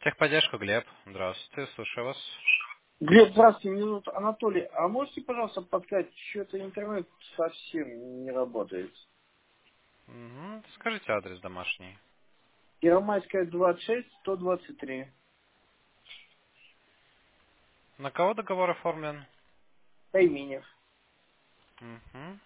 Техподдержка, Глеб. Здравствуйте, слушаю вас. Глеб, здравствуйте, меня зовут Анатолий. А можете, пожалуйста, подсказать, что-то интернет совсем не работает? Скажите адрес домашний. Первомайская, 26, 123. На кого договор оформлен? Тайменев. Мгм.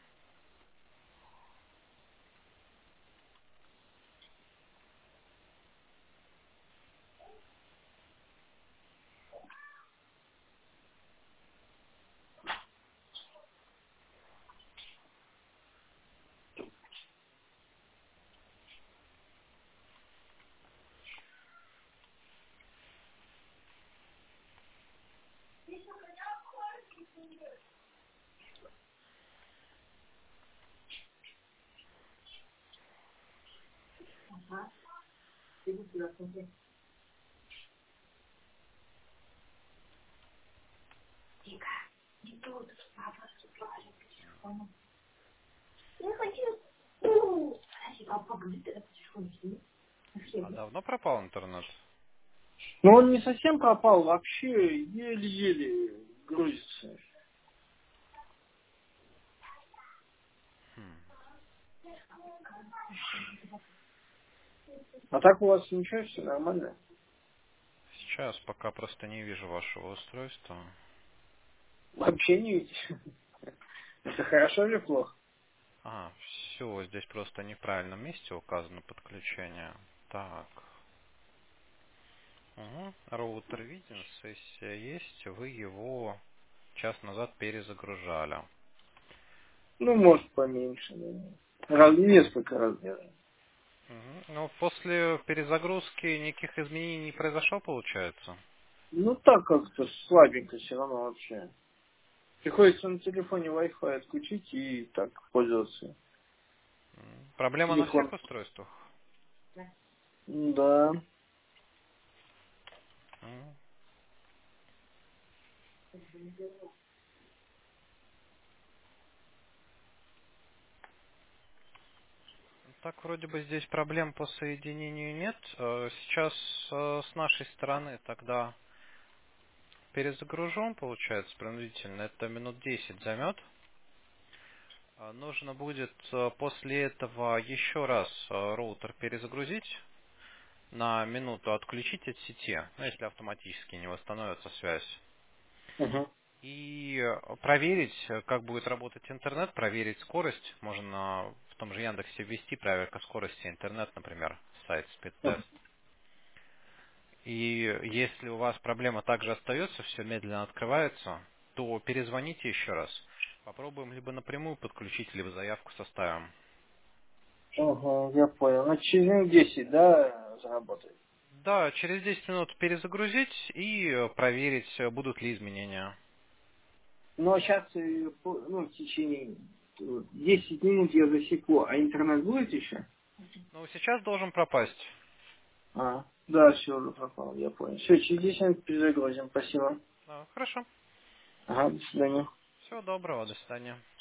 А давно пропал интернет? Но он не совсем пропал, вообще еле-еле грузится. Хм. А так у вас ничего, все нормально? Сейчас пока просто не вижу вашего устройства. Вообще не видите. Это хорошо или плохо? Все, здесь просто не в правильном месте указано подключение. Так. Угу. Роутер виден, сессия есть. Вы его час назад перезагружали. Ну, может, поменьше. Да. Несколько размеров. Мгм. Ну, после перезагрузки никаких изменений не произошло, получается? Ну, так как-то слабенько все равно вообще. Приходится на телефоне Wi-Fi отключить и так пользоваться. Проблема на всех Телефон. устройствах? Да. М. Так, вроде бы здесь проблем по соединению нет. Сейчас с нашей стороны тогда перезагружен, получается, принудительно. Это минут 10 займет. Нужно будет после этого еще раз роутер перезагрузить, на минуту отключить от сети, ну, если автоматически не восстановится связь. Мгм. И проверить, как будет работать интернет, проверить скорость. Можно в том же Яндексе ввести проверка скорости интернет, например, сайт Мгм. спидтест. И если у вас проблема также остается, все медленно открывается, то перезвоните еще раз. Попробуем либо напрямую подключить, либо заявку составим. Ага, я понял. Значит, через минут 10, да, заработает. Да, через 10 минут перезагрузить и проверить, будут ли изменения. Но сейчас, ну, в течение 10 минут я засеку, а интернет будет еще? Ну, сейчас должен пропасть. А, да, все, уже пропал, я понял. Все, через 10 минут перезагрузим. Спасибо. Хорошо. Ага, до свидания. Всего доброго, до свидания.